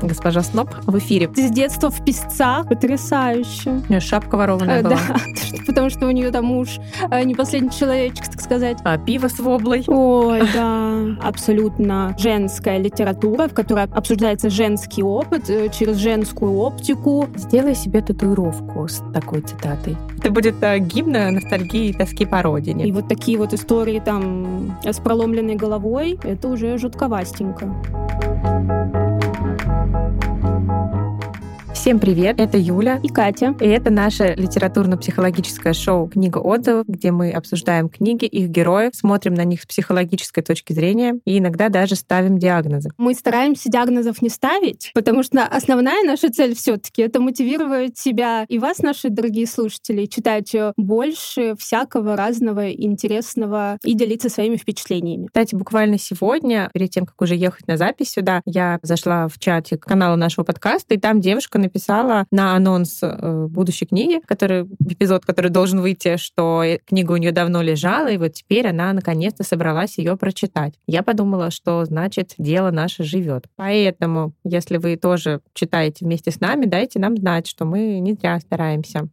Госпожа Сноб в эфире. С детства в песцах. Потрясающе. У нее шапка ворованная была. Да, потому что у нее там муж не последний человечек, так сказать. А пиво с воблой. Ой, да. Абсолютно женская литература, в которой обсуждается женский опыт через женскую оптику. Сделай себе татуировку с такой цитатой. Это будет гимн ностальгии и тоски по родине. И вот такие вот истории там с проломленной головой, это уже жутковастенько. Всем привет, это Юля и Катя. И это наше литературно-психологическое шоу «Книга отзывов», где мы обсуждаем книги, их героев, смотрим на них с психологической точки зрения и иногда даже ставим диагнозы. Мы стараемся диагнозов не ставить, потому что основная наша цель все-таки это мотивировать себя и вас, наши дорогие слушатели, читать больше всякого разного интересного и делиться своими впечатлениями. Кстати, буквально сегодня, перед тем, как уже ехать на запись сюда, я зашла в чатик канала нашего подкаста, и там девушка написала на анонс будущей книги, эпизод, который должен выйти, что книга у нее давно лежала, и вот теперь она наконец-то собралась ее прочитать. Я подумала, что значит дело наше живет. Поэтому, если вы тоже читаете вместе с нами, дайте нам знать, что мы не зря стараемся.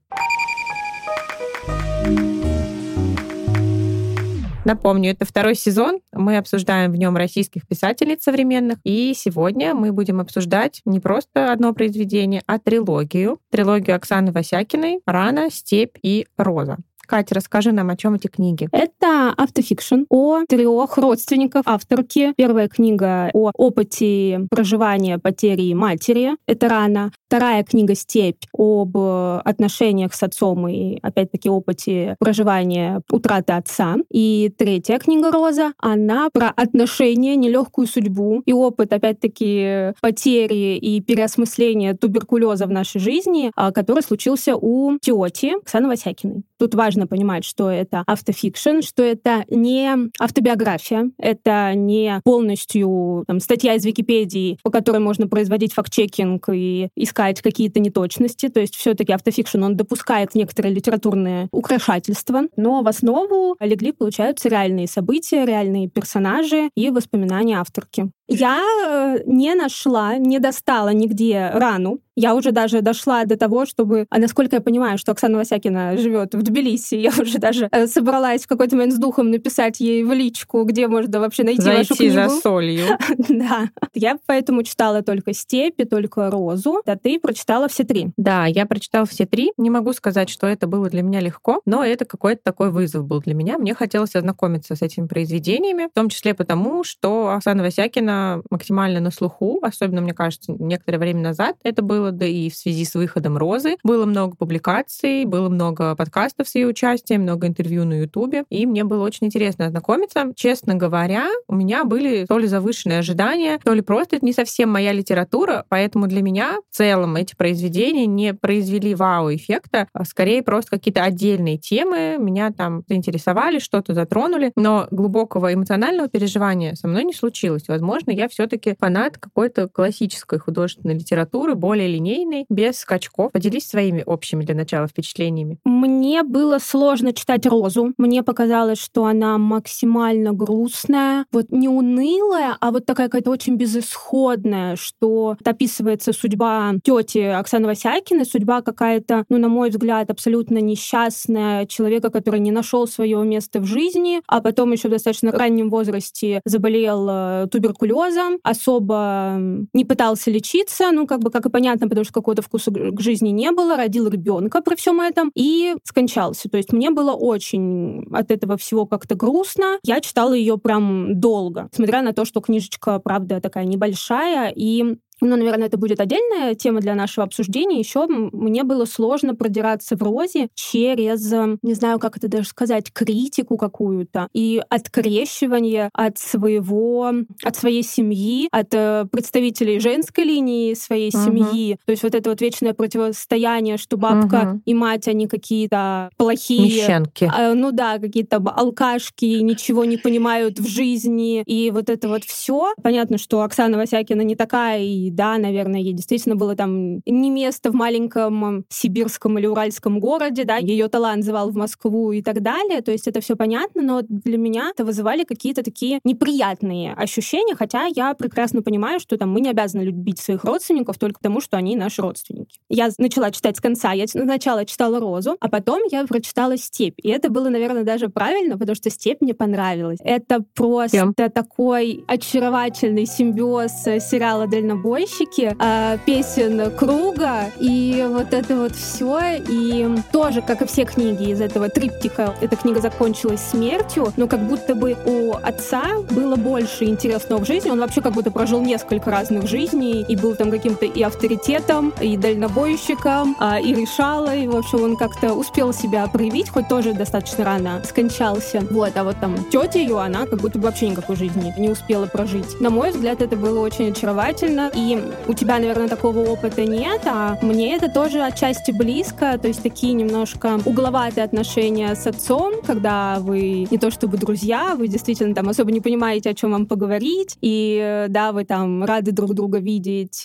Напомню, это 2-й сезон. Мы обсуждаем в нем российских писательниц современных. И сегодня мы будем обсуждать не просто одно произведение, а трилогию. Трилогию Оксаны Васякиной «Рана, степь и роза». Катя, расскажи нам, о чем эти книги. Это автофикшн о 3 родственниках авторки. Первая книга о опыте проживания потери матери. Это «Рана». Вторая книга «Степь» об отношениях с отцом и, опять-таки, опыте проживания утраты отца. И третья книга «Роза», она про отношения, нелегкую судьбу и опыт, опять-таки, потери и переосмысления туберкулеза в нашей жизни, который случился у тети Оксаны Васякиной. Тут важно понимать, что это автофикшн, что это не автобиография, это не полностью статья из Википедии, по которой можно производить факт-чекинг и искать какие-то неточности. То есть все-таки автофикшн, он допускает некоторые литературные украшательства, но в основу легли, получаются, реальные события, реальные персонажи и воспоминания авторки. Я не достала нигде рану. Я уже даже дошла до того, чтобы, насколько я понимаю, что Оксана Васякина живет в Тбилиси, я уже даже собралась в какой-то момент с духом написать ей в личку, где можно вообще найти вашу книгу. Зайти за солью. Да. Я поэтому читала только «Степь» и только «Розу», а ты прочитала все 3. Да, я прочитала все 3. Не могу сказать, что это было для меня легко, но это какой-то такой вызов был для меня. Мне хотелось ознакомиться с этими произведениями, в том числе потому, что Оксана Васякина максимально на слуху, особенно, мне кажется, некоторое время назад это было, да и в связи с выходом «Розы». Было много публикаций, было много подкастов с ее участием, много интервью на Ютубе, и мне было очень интересно ознакомиться. Честно говоря, у меня были то ли завышенные ожидания, то ли просто это не совсем моя литература, поэтому для меня в целом эти произведения не произвели вау-эффекта, а скорее просто какие-то отдельные темы меня там заинтересовали, что-то затронули, но глубокого эмоционального переживания со мной не случилось. Возможно, я все-таки фанат какой-то классической художественной литературы, более линейной, без скачков. Поделись своими общими для начала впечатлениями. Мне было сложно читать «Розу». Мне показалось, что она максимально грустная, вот не унылая, а вот такая какая-то очень безысходная, что описывается судьба тети Оксаны Васякиной, судьба какая-то, на мой взгляд, абсолютно несчастная, человека, который не нашел своего места в жизни, а потом еще в достаточно раннем возрасте заболел туберкулезом, особо не пытался лечиться, как и понятно, потому что какого-то вкуса к жизни не было, родил ребенка при всем этом и скончался. То есть мне было очень от этого всего как-то грустно. Я читала ее прям долго, несмотря на то, что книжечка, правда, такая небольшая, и наверное, это будет отдельная тема для нашего обсуждения. Еще мне было сложно продираться в «Розе» через, не знаю, как это даже сказать, критику какую-то и открещивание от своей семьи, от представителей женской линии своей семьи. То есть вот это вот вечное противостояние, что бабка и мать, они какие-то плохие. Мещанки. Какие-то алкашки, ничего не понимают в жизни. И вот это вот все. Понятно, что Оксана Васякина не такая, и И да, наверное, ей действительно было там не место в маленьком сибирском или уральском городе, да, ее талант звал в Москву и так далее. То есть это все понятно, но для меня это вызывали какие-то такие неприятные ощущения, хотя я прекрасно понимаю, что там мы не обязаны любить своих родственников только потому, что они наши родственники. Я начала читать с конца. Я сначала читала «Розу», а потом я прочитала «Степь». И это было, наверное, даже правильно, потому что «Степь» мне понравилась. Это просто такой очаровательный симбиоз сериала «Дальнобойщики», песен Круга, и вот это вот все. И тоже, как и все книги из этого триптика, эта книга закончилась смертью, но как будто бы у отца было больше интересного в жизни. Он вообще как будто прожил несколько разных жизней и был там каким-то и авторитетом, и дальнобойщиком, и решалой. В общем, он как-то успел себя проявить, хоть тоже достаточно рано скончался. Вот, а вот там тетя ее, она как будто бы вообще никакой жизни не успела прожить. На мой взгляд, это было очень очаровательно. И у тебя, наверное, такого опыта нет, а мне это тоже отчасти близко. То есть такие немножко угловатые отношения с отцом, когда вы не то чтобы друзья, вы действительно там особо не понимаете, о чем вам поговорить, и да, вы там рады друг друга видеть,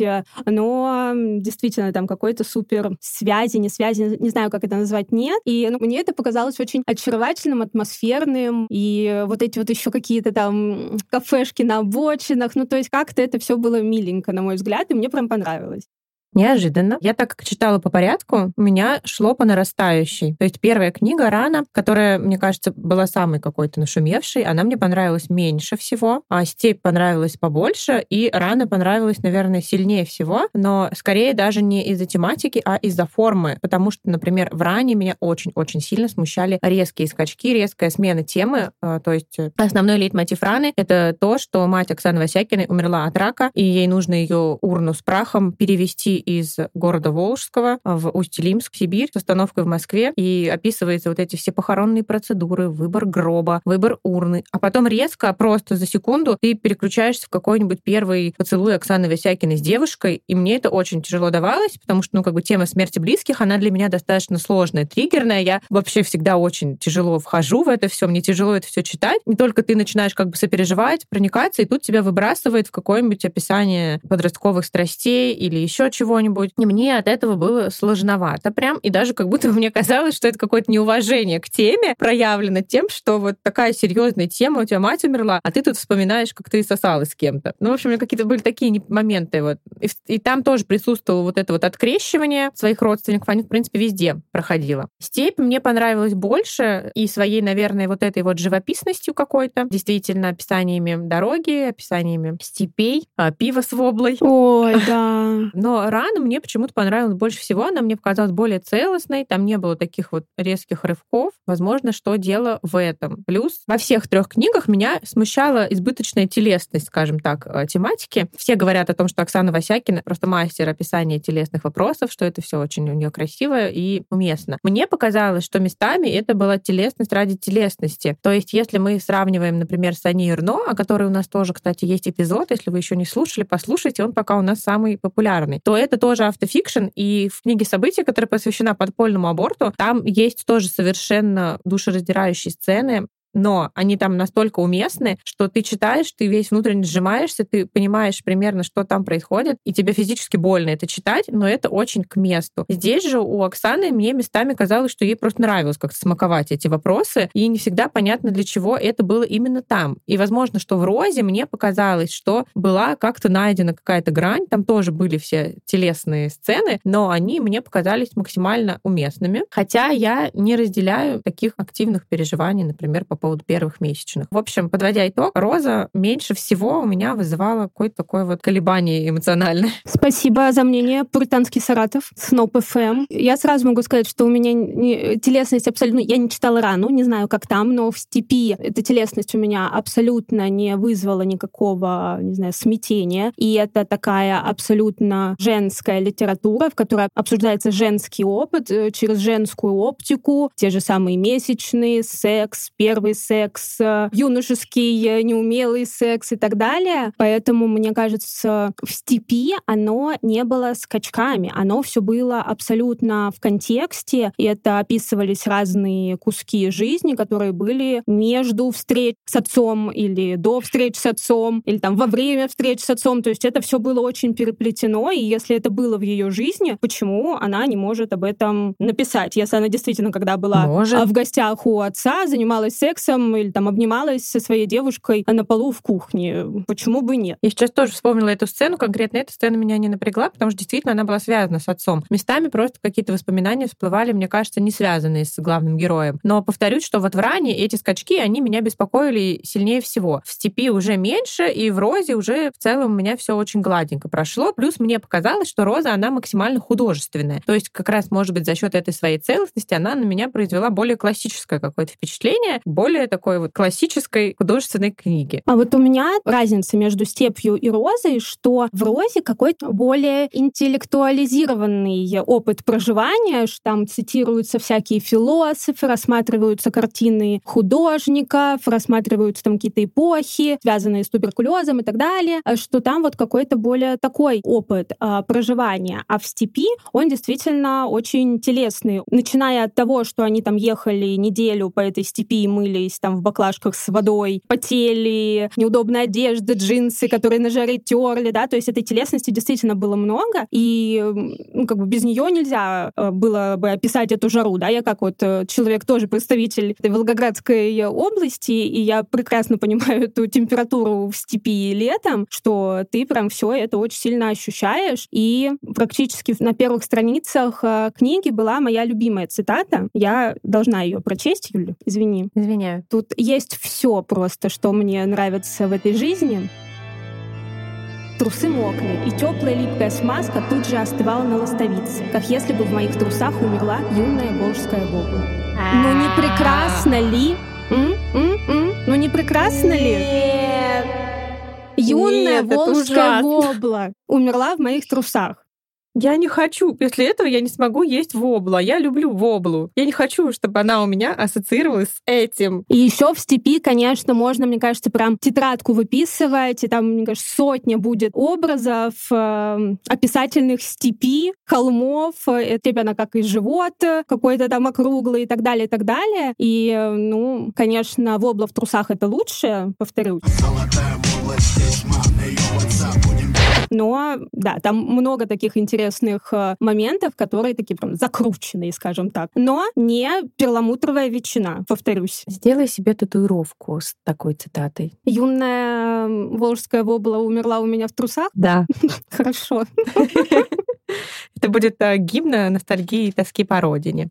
но действительно там какой-то супер связи, не знаю, как это назвать, нет. И мне это показалось очень очаровательным, атмосферным, и вот эти вот еще какие-то там кафешки на обочинах, то есть как-то это все было миленько, на мой взгляд, и мне прям понравилось. Неожиданно. Я так как читала по порядку, у меня шло по нарастающей. То есть первая книга «Рана», которая, мне кажется, была самой какой-то нашумевшей, она мне понравилась меньше всего, а «Степь» понравилась побольше, и «Рана» понравилась, наверное, сильнее всего, но скорее даже не из-за тематики, а из-за формы, потому что, например, в «Ране» меня очень-очень сильно смущали резкие скачки, резкая смена темы. То есть основной лейтмотив «Раны» — это то, что мать Оксаны Васякиной умерла от рака, и ей нужно ее урну с прахом перевести из города Волжского в Усть-Илимск, Сибирь, с остановкой в Москве, и описываются вот эти все похоронные процедуры, выбор гроба, выбор урны. А потом резко, просто за секунду, ты переключаешься в какой-нибудь первый поцелуй Оксаны Васякиной с девушкой, и мне это очень тяжело давалось, потому что, тема смерти близких, она для меня достаточно сложная, триггерная. Я вообще всегда очень тяжело вхожу в это все, мне тяжело это все читать. Не только ты начинаешь сопереживать, проникаться, и тут тебя выбрасывает в какое-нибудь описание подростковых страстей или еще чего-нибудь. И мне от этого было сложновато прям, и даже как будто мне казалось, что это какое-то неуважение к теме проявлено тем, что вот такая серьезная тема, у тебя мать умерла, а ты тут вспоминаешь, как ты сосалась с кем-то. В общем, какие-то были такие моменты. Вот. И там тоже присутствовало вот это вот открещивание своих родственников, они, в принципе, везде проходило. «Степь» мне понравилась больше и своей, наверное, вот этой вот живописностью какой-то, действительно, описаниями дороги, описаниями степей, пива с воблой. Ой, да. Но «Рана» мне почему-то понравилась больше всего. Она мне показалась более целостной. Там не было таких вот резких рывков. Возможно, что дело в этом. Плюс во всех 3 книгах меня смущала избыточная телесность, скажем так, тематики. Все говорят о том, что Оксана Васякина просто мастер описания телесных вопросов, что это все очень у нее красиво и уместно. Мне показалось, что местами это была телесность ради телесности. То есть, если мы сравниваем, например, с Аней Эрно, о которой у нас тоже, кстати, есть эпизод, если вы еще не слушали, послушайте, он пока у нас самый популярный, то это тоже автофикшн, и в книге «События», которая посвящена подпольному аборту, там есть тоже совершенно душераздирающие сцены, но они там настолько уместны, что ты читаешь, ты весь внутренне сжимаешься, ты понимаешь примерно, что там происходит, и тебе физически больно это читать, но это очень к месту. Здесь же у Оксаны мне местами казалось, что ей просто нравилось как-то смаковать эти вопросы, и не всегда понятно, для чего это было именно там. И, возможно, что в «Розе» мне показалось, что была как-то найдена какая-то грань, там тоже были все телесные сцены, но они мне показались максимально уместными. Хотя я не разделяю таких активных переживаний, например, по поводу первых месячных. В общем, подводя итог, «Роза» меньше всего у меня вызывала какое-то такое вот колебание эмоциональное. Спасибо за мнение. Пуританский Саратов, Сноп ФМ. Я сразу могу сказать, что у меня телесность абсолютно... Я не читала «Рану», не знаю, как там, но в «Степи» эта телесность у меня абсолютно не вызвала никакого, не знаю, смятения. И это такая абсолютно женская литература, в которой обсуждается женский опыт через женскую оптику, те же самые месячные, секс, первые взрослый секс, юношеский неумелый секс и так далее. Поэтому, мне кажется, в степи оно не было скачками, оно все было абсолютно в контексте, и это описывались разные куски жизни, которые были между встреч с отцом или до встреч с отцом, или там во время встреч с отцом. То есть это все было очень переплетено, и если это было в ее жизни, почему она не может об этом написать? Если она действительно, когда была в гостях у отца, занималась сексом или там обнималась со своей девушкой на полу в кухне, почему бы нет? Я сейчас тоже вспомнила эту сцену, конкретно эта сцена меня не напрягла, потому что действительно она была связана с отцом. Местами просто какие-то воспоминания всплывали, мне кажется, не связанные с главным героем. Но повторюсь, что вот в Ране эти скачки, они меня беспокоили сильнее всего. В степи уже меньше, и в Розе уже в целом у меня все очень гладенько прошло. Плюс мне показалось, что Роза, она максимально художественная. То есть как раз, может быть, за счет этой своей целостности она на меня произвела более классическое какое-то впечатление, более такой вот классической художественной книги. А вот у меня разница между степью и Розой, что в Розе какой-то более интеллектуализированный опыт проживания, что там цитируются всякие философы, рассматриваются картины художников, рассматриваются там какие-то эпохи, связанные с туберкулезом и так далее, что там вот какой-то более такой опыт проживания. А в степи он действительно очень телесный. Начиная от того, что они там ехали неделю по этой степи и мылись там в баклажках с водой, потели, неудобная одежда, джинсы, которые на жаре терли, да, то есть этой телесности действительно было много, и как бы без нее нельзя было бы описать эту жару, да, я как вот человек тоже представитель этой Волгоградской области, и я прекрасно понимаю эту температуру в степи летом, что ты прям все это очень сильно ощущаешь, и практически на первых страницах книги была моя любимая цитата, я должна ее прочесть, Юля, извини. Извиняю. Тут есть все просто, что мне нравится в этой жизни. Трусы мокли, и теплая липкая смазка тут же остывала на ластовице, как если бы в моих трусах умерла юная волжская вобла. Ну не прекрасно ли? Ну не прекрасно ли? Нет. Юная Нет, волжская вобла умерла в моих трусах. Я не хочу. После этого я не смогу есть воблу. Я люблю воблу. Я не хочу, чтобы она у меня ассоциировалась с этим. И еще в степи, конечно, можно, мне кажется, прям тетрадку выписывать, и там, мне кажется, сотня будет образов описательных степи, холмов. Степь, она как и живот какой-то там округлый и так далее, и так далее. И, ну, конечно, вобла в трусах — это лучше, повторюсь. Но, да, там много таких интересных моментов, которые такие прям закрученные, скажем так. Но не перламутровая ветчина, повторюсь. Сделай себе татуировку с такой цитатой. Юная волжская вобла умерла у меня в трусах? Да. Хорошо. Это будет гимн ностальгии и тоски по родине.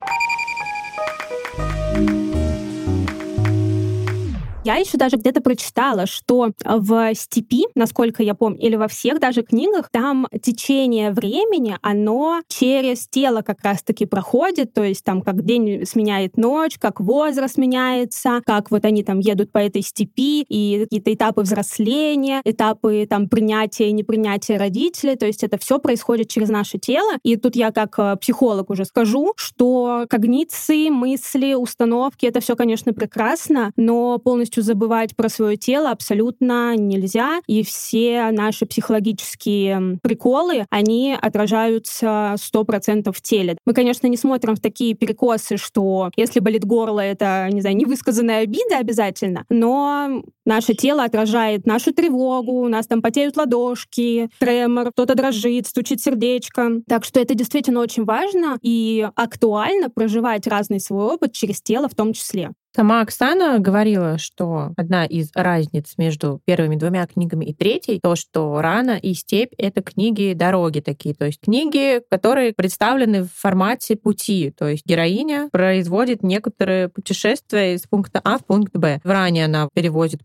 Я еще даже где-то прочитала, что в степи, насколько я помню, или во всех даже книгах, там течение времени, оно через тело как раз-таки проходит, то есть там как день сменяет ночь, как возраст меняется, как вот они там едут по этой степи, и какие-то этапы взросления, этапы там принятия и непринятия родителей, то есть это все происходит через наше тело. И тут я как психолог уже скажу, что когниции, мысли, установки — это все, конечно, прекрасно, но полностью забывать про свое тело абсолютно нельзя, и все наши психологические приколы, они отражаются 100% в теле. Мы, конечно, не смотрим в такие перекосы, что если болит горло, это, не знаю, невысказанная обида обязательно, но наше тело отражает нашу тревогу, у нас там потеют ладошки, тремор, кто-то дрожит, стучит сердечко. Так что это действительно очень важно и актуально проживать разный свой опыт через тело в том числе. Сама Оксана говорила, что одна из разниц между первыми двумя книгами и третьей, то, что «Рана» и «Степь» — это книги-дороги такие, то есть книги, которые представлены в формате пути, то есть героиня производит некоторые путешествия из пункта А в пункт Б. В «Ране» она перевозит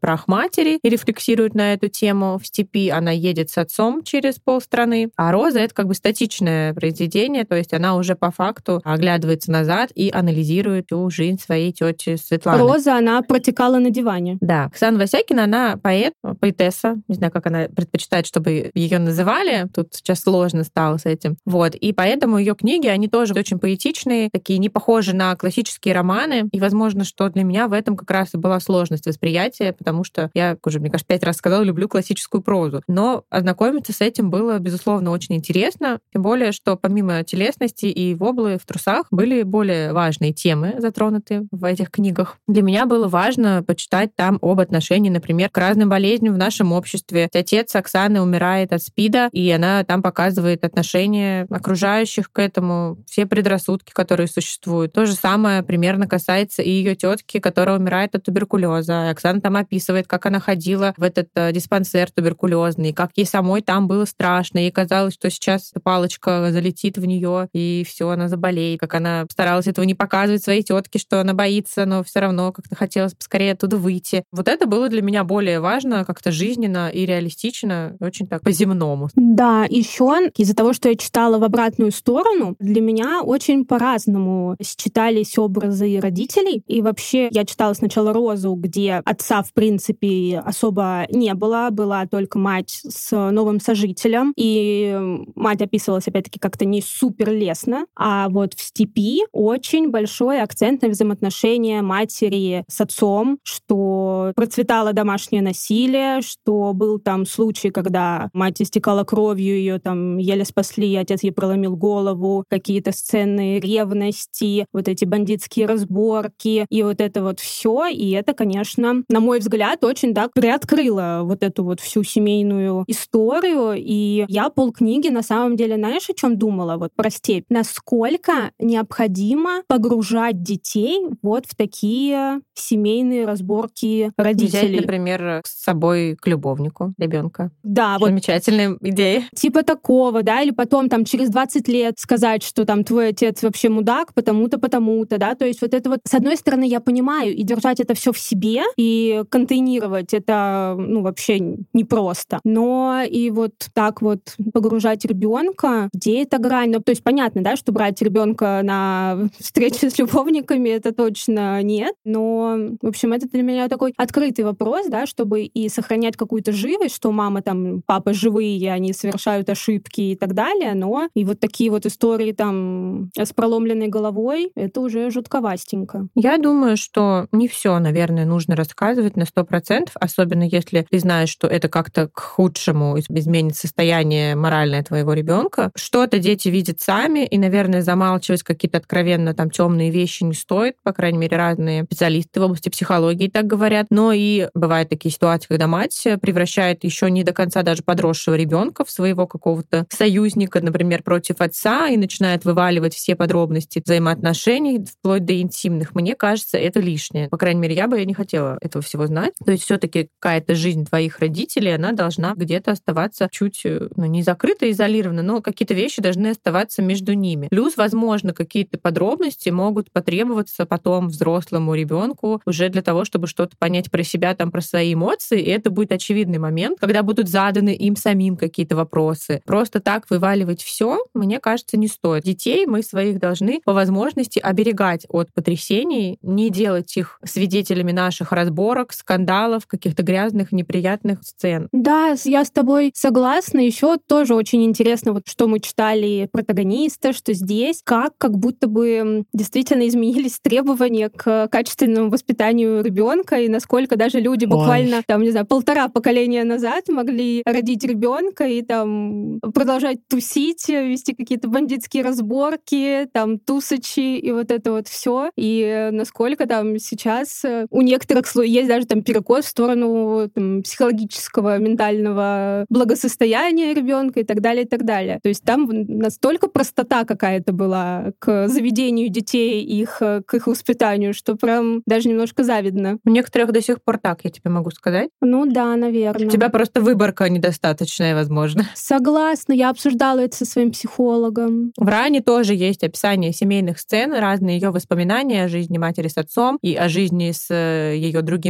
прах матери и рефлексирует на эту тему. В степи она едет с отцом через полстраны. А «Роза» — это как бы статичное произведение, то есть она уже по факту оглядывается назад и анализирует всю жизнь своей тети Светланы. «Роза», она протекала на диване. Да. Оксана Васякина, она поэт, поэтесса. Не знаю, как она предпочитает, чтобы ее называли. Тут сейчас сложно стало с этим. Вот. И поэтому ее книги, они тоже очень поэтичные, такие не похожи на классические романы. И, возможно, что для меня в этом как раз и была сложность восприятия, потому что я уже, мне кажется, 5 раз сказала, люблю классическую прозу. Но ознакомиться с этим было, безусловно, очень интересно. Тем более, что помимо телесности и воблы в трусах были более важные темы затронуты в этих книгах. Для меня было важно почитать там об отношении, например, к разным болезням в нашем обществе. Отец Оксаны умирает от СПИДа, и она там показывает отношение окружающих к этому, все предрассудки, которые существуют. То же самое примерно касается и ее тетки, которая умирает от туберкулеза. И Оксана там описывает, как она ходила в этот диспансер туберкулезный, как ей самой там было страшно. Ей казалось, что сейчас палочка залетит в нее, и все, она заболеет. Как она старалась этого не показывать своей тетке, что она боится, но все равно как-то хотелось поскорее оттуда выйти. Вот это было для меня более важно, как-то жизненно и реалистично, очень так по-земному. Да, еще из-за того, что я читала в обратную сторону, для меня очень по-разному считались образы родителей. И вообще я читала сначала «Розу», где отца, в принципе, особо не было, была только мать с новым сожителем. И мать описывалась, опять-таки, как-то не супер лестно. А вот в «Степи» очень большой акцент на взаимоотношения матери с отцом, что процветало домашнее насилие, что был там случай, когда мать истекала кровью, ее там еле спасли, отец ей проломил голову, какие-то сцены ревности, вот эти бандитские разборки, и вот это вот все. И это, конечно, на мой взгляд, очень так приоткрыло вот эту вот всю семейную историю. И я полкниги, на самом деле, знаешь, о чем думала? Вот про степь. Насколько необходимо погружать детей вот в такие семейные разборки родителей. Взять, например, с собой к любовнику ребенка. Да, вот. Замечательная идея. Типа такого, да, или потом там через 20 лет сказать, что там твой отец вообще мудак, потому-то, да, то есть вот это вот, с одной стороны, я понимаю, и держать это все в себе, и контейнировать это, ну, вообще непросто. Но и вот так вот погружать ребенка, где эта грань? Ну, то есть понятно, да, что брать ребенка на встречи с любовниками, это точно нет, но, в общем, это для меня такой открытый вопрос, да, чтобы и сохранять какую-то живость, что мама там, папа живые, они совершают ошибки и так далее, но и вот такие вот истории там с проломленной головой, это уже жутковастенько. Я думаю, что не все, наверное, нужно рассказывать на 100%, особенно если ты знаешь, что это как-то к худшему изменит состояние моральное твоего ребенка. Что-то дети видят сами, и, наверное, замалчивать какие-то откровенно там темные вещи не стоит, по крайней мере, разные специалисты в области психологии так говорят. Но и бывают такие ситуации, когда мать превращает еще не до конца даже подросшего ребенка в своего какого-то союзника, например, против отца, и начинает вываливать все подробности взаимоотношений, вплоть до интимных. Мне кажется, это лишнее. По крайней мере, я бы не хотела этого всего знать. То есть все-таки какая-то жизнь твоих родителей, она должна где-то оставаться чуть, ну, не закрыта, изолирована, но какие-то вещи должны оставаться между ними. Плюс, возможно, какие-то подробности могут потребоваться потом взрослому ребенку уже для того, чтобы что-то понять про себя, там, про свои эмоции, и это будет очевидный момент, когда будут заданы им самим какие-то вопросы. Просто так вываливать все, мне кажется, не стоит. Детей мы своих должны по возможности оберегать от потрясений, не делать их свидетелями наших разборок, скандалов, каких-то грязных, неприятных сцен. Да, я с тобой согласна. Еще тоже очень интересно, вот что мы читали протагониста, что здесь, как будто бы действительно изменились требования к качественному воспитанию ребенка, и насколько даже люди буквально, там, не знаю, 1,5 поколения назад могли родить ребенка и там продолжать тусить, вести какие-то бандитские разборки, там, тусачи и вот это вот все. И насколько там сейчас у некоторых есть даже там перекос в сторону там, психологического, ментального благосостояния ребенка и так далее, и так далее. То есть там настолько простота какая-то была к заведению детей, к их воспитанию, что прям даже немножко завидно. У некоторых до сих пор так, я тебе могу сказать. Ну да, наверное. У тебя просто выборка недостаточная, возможно. Согласна, я обсуждала это со своим психологом. В Ране тоже есть описание семейных сцен, разные ее воспоминания о жизни матери с отцом и о жизни с ее другим сожителем,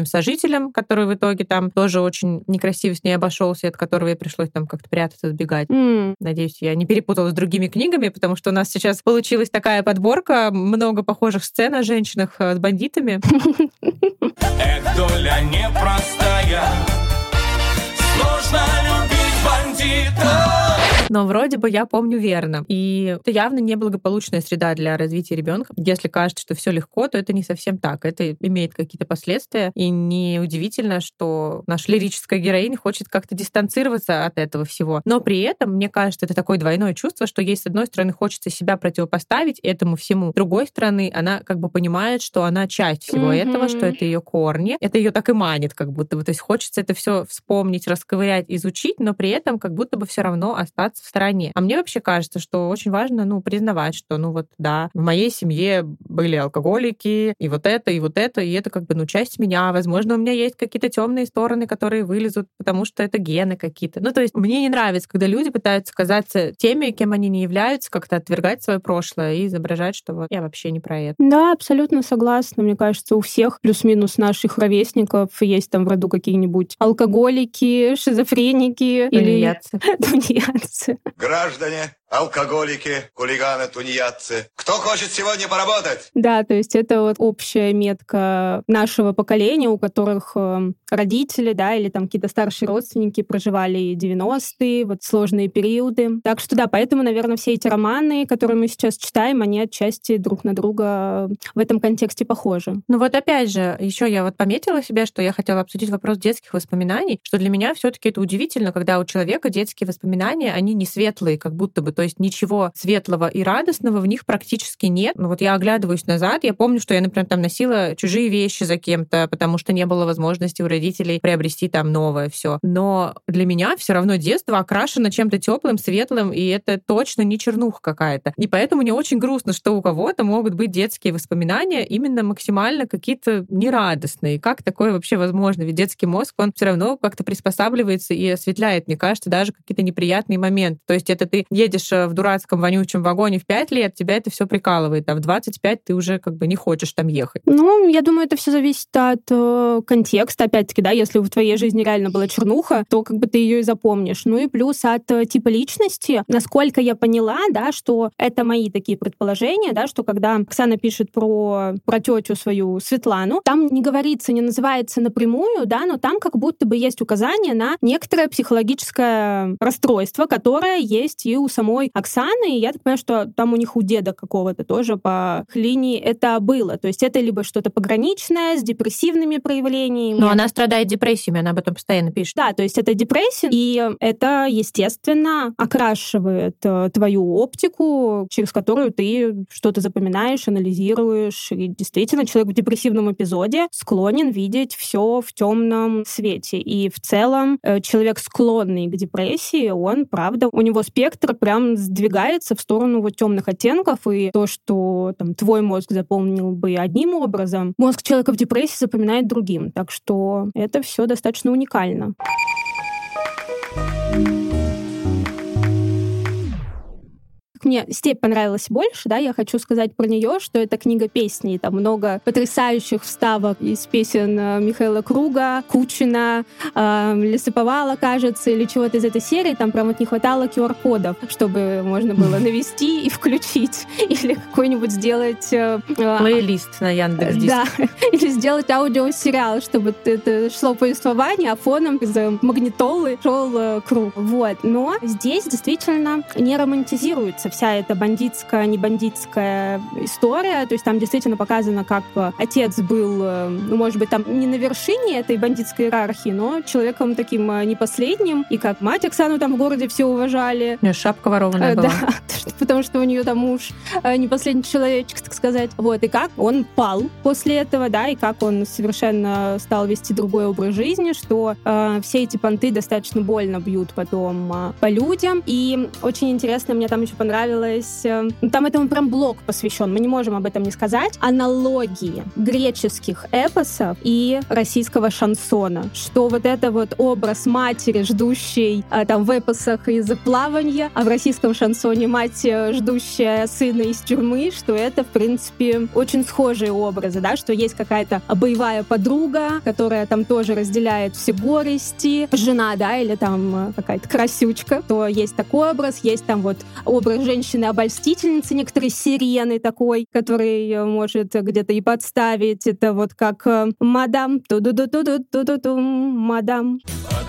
родителям, который в итоге там тоже очень некрасиво с ней обошелся, от которого ей пришлось там как-то прятаться, сбегать. Надеюсь, я не перепутала с другими книгами, потому что у нас сейчас получилась такая подборка, много похожих сцен о женщинах с бандитами. Эх, доля непростая, сложно любить бандита. Но вроде бы я помню верно. И это явно неблагополучная среда для развития ребенка. Если кажется, что все легко, то это не совсем так. Это имеет какие-то последствия. И неудивительно, что наша лирическая героиня хочет как-то дистанцироваться от этого всего. Но при этом, мне кажется, это такое двойное чувство, что ей, с одной стороны, хочется себя противопоставить этому всему. С другой стороны, она как бы понимает, что она часть всего этого, что это ее корни. Это ее так и манит, как будто бы. То есть хочется это все вспомнить, расковырять, изучить, но при этом как будто бы все равно остаться в стороне. А мне вообще кажется, что очень важно, признавать, что, да, в моей семье были алкоголики, и вот это, и это как бы, часть меня. Возможно, у меня есть какие-то темные стороны, которые вылезут, потому что это гены какие-то. То есть мне не нравится, когда люди пытаются казаться теми, кем они не являются, как-то отвергать свое прошлое и изображать, что вот я вообще не про это. Да, абсолютно согласна. Мне кажется, у всех плюс-минус наших ровесников есть там в роду какие-нибудь алкоголики, шизофреники или тунеядцы. Граждане, алкоголики, хулиганы, тунеядцы. Кто хочет сегодня поработать? Да, то есть это вот общая метка нашего поколения, у которых родители, да, или там какие-то старшие родственники проживали 90-е, вот сложные периоды. Так что да, поэтому, наверное, все эти романы, которые мы сейчас читаем, они отчасти друг на друга в этом контексте похожи. Опять же, еще я пометила себе, что я хотела обсудить вопрос детских воспоминаний, что для меня все-таки это удивительно, когда у человека детские воспоминания, они не светлые, как будто бы, то есть ничего светлого и радостного в них практически нет. Я оглядываюсь назад, я помню, что я, например, там носила чужие вещи за кем-то, потому что не было возможности у родителей приобрести там новое все. Но для меня все равно детство окрашено чем-то теплым, светлым, и это точно не чернуха какая-то. И поэтому мне очень грустно, что у кого-то могут быть детские воспоминания именно максимально какие-то нерадостные. Как такое вообще возможно? Ведь детский мозг, он все равно как-то приспосабливается и осветляет, мне кажется, даже какие-то неприятные моменты. То есть это ты едешь в дурацком вонючем вагоне в 5 лет, тебя это все прикалывает, а в 25 ты уже как бы не хочешь там ехать. Я думаю, это все зависит от контекста, опять-таки, да, если в твоей жизни реально была чернуха, то как бы ты ее и запомнишь. И плюс от типа личности, насколько я поняла, да, что это мои такие предположения, да, что когда Оксана пишет про тетю свою Светлану, там не говорится, не называется напрямую, да, но там как будто бы есть указание на некоторое психологическое расстройство, которое есть и у самой Оксаны, и я так понимаю, что там у них у деда какого-то тоже по линии это было. То есть это либо что-то пограничное с депрессивными проявлениями. Но она страдает депрессиями, она об этом постоянно пишет. Да, то есть это депрессия, и это, естественно, окрашивает твою оптику, через которую ты что-то запоминаешь, анализируешь. И действительно, человек в депрессивном эпизоде склонен видеть все в темном свете. И в целом человек, склонный к депрессии, он, правда, у него спектр прям сдвигается в сторону вот темных оттенков, и то, что там твой мозг запомнил бы одним образом, мозг человека в депрессии запоминает другим. Так что это все достаточно уникально. Мне «Степь» понравилась больше, да, я хочу сказать про нее, что это книга песни, там много потрясающих вставок из песен Михаила Круга, Кучина, Лесоповала, кажется, или чего-то из этой серии, там прям вот не хватало QR-кодов, чтобы можно было навести и включить, или какой-нибудь сделать... плейлист на Яндекс.Диск. Да, или сделать аудиосериал, чтобы это шло повествование, а фоном из магнитолы шел круг. Вот. Но здесь действительно не романтизируется вся эта бандитская, не бандитская история. То есть там действительно показано, как отец был, может быть, там не на вершине этой бандитской иерархии, но человеком таким не последним. И как мать Оксану там в городе все уважали. У нее шапка ворованная была. Да, потому что у нее там муж не последний человечек, так сказать. Вот. И как он пал после этого, да, и как он совершенно стал вести другой образ жизни, что все эти понты достаточно больно бьют потом по людям. И очень интересно, мне там еще понравилось, понравилось... Там этому прям блог посвящен, мы не можем об этом не сказать. Аналогии греческих эпосов и российского шансона. Что вот это вот образ матери, ждущей там в эпосах из плавания, а в российском шансоне мать, ждущая сына из тюрьмы, что это, в принципе, очень схожие образы, да, что есть какая-то боевая подруга, которая там тоже разделяет все горести, жена, да, или там какая-то красючка, то есть такой образ, есть там вот образ женщины-обольстительницы, некоторые сирены такой, который может где-то и подставить, это вот как мадам, ту-ду-ду-ту-ду-ту-ду-ду, мадам.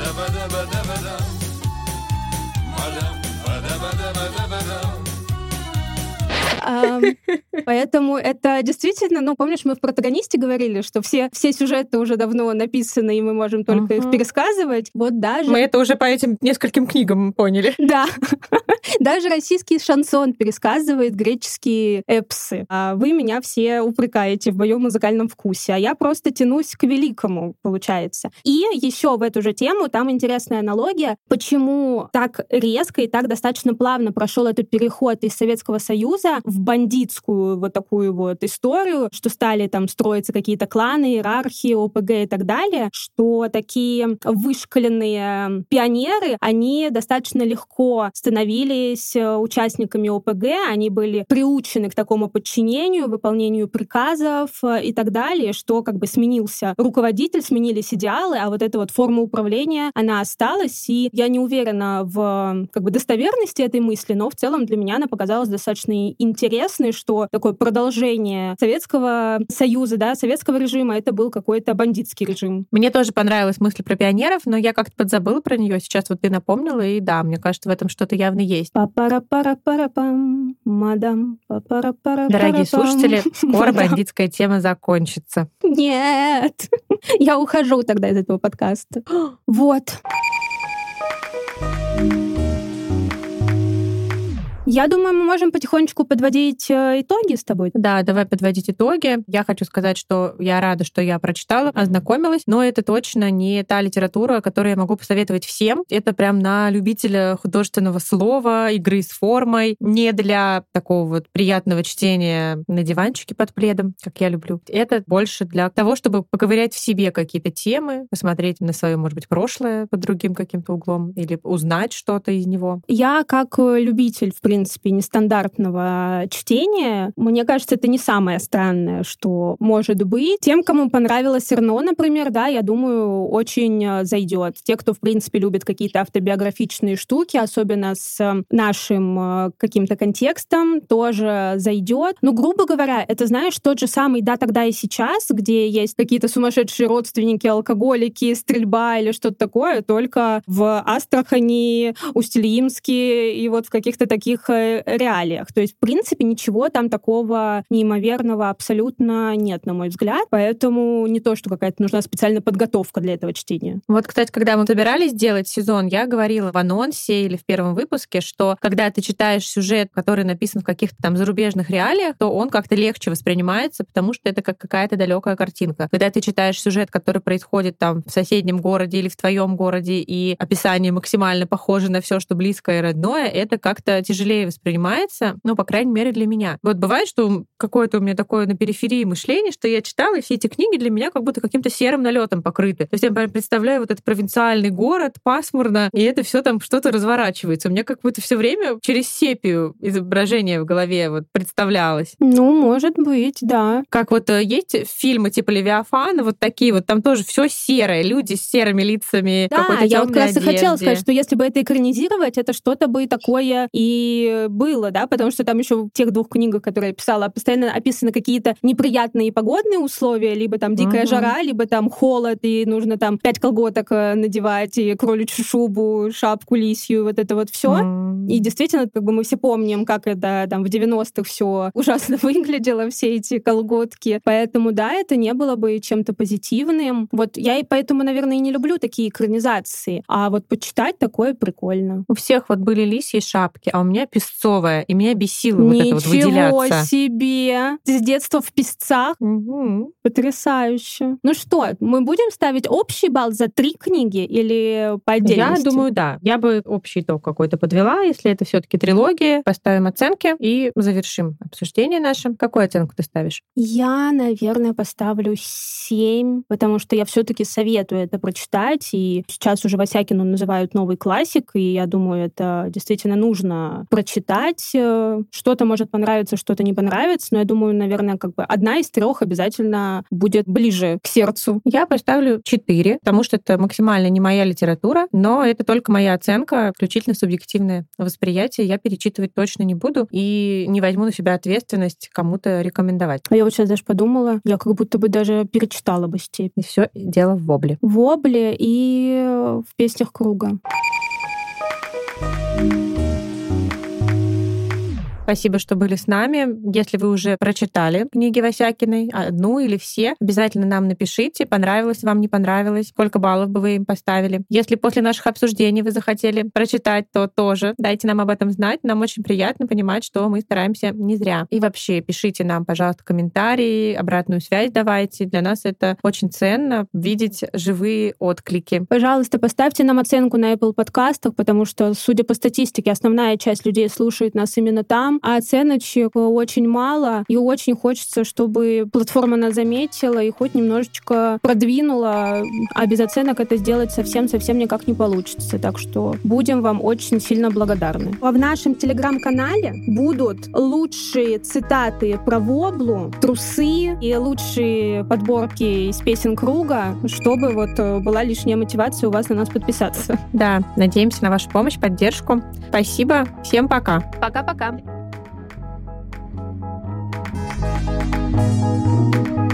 Поэтому это действительно, ну, помнишь, мы в «Протагонисте» говорили, что все сюжеты уже давно написаны, и мы можем только их пересказывать. Вот даже... Мы это уже по этим нескольким книгам поняли. Да. Даже российский шансон пересказывает греческие эпсы. А вы меня все упрекаете в моем музыкальном вкусе, а я просто тянусь к великому, получается. И еще в эту же тему там интересная аналогия, почему так резко и так достаточно плавно прошел этот переход из Советского Союза в бандитскую вот такую вот историю, что стали там строиться какие-то кланы, иерархии, ОПГ и так далее, что такие вышкаленные пионеры, они достаточно легко становились участниками ОПГ, они были приучены к такому подчинению, выполнению приказов и так далее, что как бы сменился руководитель, сменились идеалы, а вот эта вот форма управления, она осталась, и я не уверена в как бы достоверности этой мысли, но в целом для меня она показалась достаточно интересной, что такое продолжение Советского Союза, да, советского режима, это был какой-то бандитский режим. Мне тоже понравилась мысль про пионеров, но я как-то подзабыла про нее. Сейчас вот ты напомнила, и да, мне кажется, в этом что-то явно есть. Па-пара-пара-пара-пам, мадам, па-пара-пара-пара-пам. Дорогие слушатели, скоро бандитская тема закончится. Нет! Я ухожу тогда из этого подкаста. Вот. Я думаю, мы можем потихонечку подводить итоги с тобой. Да, давай подводить итоги. Я хочу сказать, что я рада, что я прочитала, ознакомилась, но это точно не та литература, которую я могу посоветовать всем. Это прям на любителя художественного слова, игры с формой, не для такого вот приятного чтения на диванчике под пледом, как я люблю. Это больше для того, чтобы поковырять в себе какие-то темы, посмотреть на свое, может быть, прошлое под другим каким-то углом или узнать что-то из него. Я, как любитель, в принципе, нестандартного чтения, мне кажется, это не самое странное, что может быть. Тем, кому понравилось Эрно, например, да, я думаю, очень зайдет. Те, кто, в принципе, любит какие-то автобиографичные штуки, особенно с нашим каким-то контекстом, тоже зайдет. Но, грубо говоря, это, знаешь, тот же самый «Да, тогда и сейчас», где есть какие-то сумасшедшие родственники, алкоголики, стрельба или что-то такое, только в Астрахани, Усть-Илимске и вот в каких-то таких реалиях. То есть, в принципе, ничего там такого неимоверного абсолютно нет, на мой взгляд. Поэтому не то, что какая-то нужна специальная подготовка для этого чтения. Вот, кстати, когда мы собирались делать сезон, я говорила в анонсе или в первом выпуске, что когда ты читаешь сюжет, который написан в каких-то там зарубежных реалиях, то он как-то легче воспринимается, потому что это как какая-то далекая картинка. Когда ты читаешь сюжет, который происходит там в соседнем городе или в твоем городе, и описание максимально похоже на все, что близкое и родное, это как-то тяжелее воспринимается, ну, по крайней мере, для меня. Вот бывает, что какое-то у меня такое на периферии мышление, что я читала, и все эти книги для меня как будто каким-то серым налетом покрыты. То есть я представляю вот этот провинциальный город, пасмурно, и это все там что-то разворачивается. У меня как будто все время через сепию изображение в голове вот представлялось. Ну, может быть, да. Как вот есть фильмы типа «Левиафана», вот такие вот, там тоже все серое, люди с серыми лицами, да, какой-то я вот как раз и одежде. хотела сказать, что если бы это экранизировать, это что-то бы такое и было, да, потому что там еще в тех двух книгах, которые я писала, постоянно описаны какие-то неприятные погодные условия, либо там дикая жара, либо там холод, и нужно там 5 колготок надевать, и кроличью шубу, шапку лисью, вот это вот все. И действительно, как бы мы все помним, как это там в 90-х все ужасно выглядело, все эти колготки. Поэтому, да, это не было бы чем-то позитивным. Вот я и поэтому, наверное, и не люблю такие экранизации. А вот почитать такое прикольно. У всех вот были лисьи шапки, а у меня песцовая, и меня бесило вот это вот выделяться. Ничего себе! Ты с детства в песцах? Угу. Потрясающе. Ну что, мы будем ставить общий балл за 3 книги или по отдельности? Я думаю, да. Я бы общий итог какой-то подвела, если это все-таки трилогия. Поставим оценки и завершим обсуждение наше. Какую оценку ты ставишь? Я, наверное, поставлю 7, потому что я все-таки советую это прочитать. И сейчас уже Васякину называют новый классик, и я думаю, это действительно нужно прочитать. Что-то может понравиться, что-то не понравится, но я думаю, наверное, как бы одна из 3 обязательно будет ближе к сердцу. Я поставлю 4, потому что это максимально не моя литература, но это только моя оценка, исключительно субъективное восприятие. Я перечитывать точно не буду и не возьму на себя ответственность кому-то рекомендовать. А я вот сейчас даже подумала, я как будто бы даже перечитала бы «Степь». И все дело в вобле. В вобле и в «Песнях круга». Спасибо, что были с нами. Если вы уже прочитали книги Васякиной, одну или все, обязательно нам напишите, понравилось вам, не понравилось, сколько баллов бы вы им поставили. Если после наших обсуждений вы захотели прочитать, то тоже дайте нам об этом знать. Нам очень приятно понимать, что мы стараемся не зря. И вообще, пишите нам, пожалуйста, комментарии, обратную связь давайте. Для нас это очень ценно, видеть живые отклики. Пожалуйста, поставьте нам оценку на Apple подкастах, потому что, судя по статистике, основная часть людей слушает нас именно там, а оценочек очень мало, и очень хочется, чтобы платформа нас заметила и хоть немножечко продвинула, а без оценок это сделать совсем-совсем никак не получится. Так что будем вам очень сильно благодарны. А в нашем телеграм-канале будут лучшие цитаты про воблу, трусы и лучшие подборки из песен круга, чтобы вот была лишняя мотивация у вас на нас подписаться. Да, надеемся на вашу помощь, поддержку. Спасибо, всем пока. Пока-пока.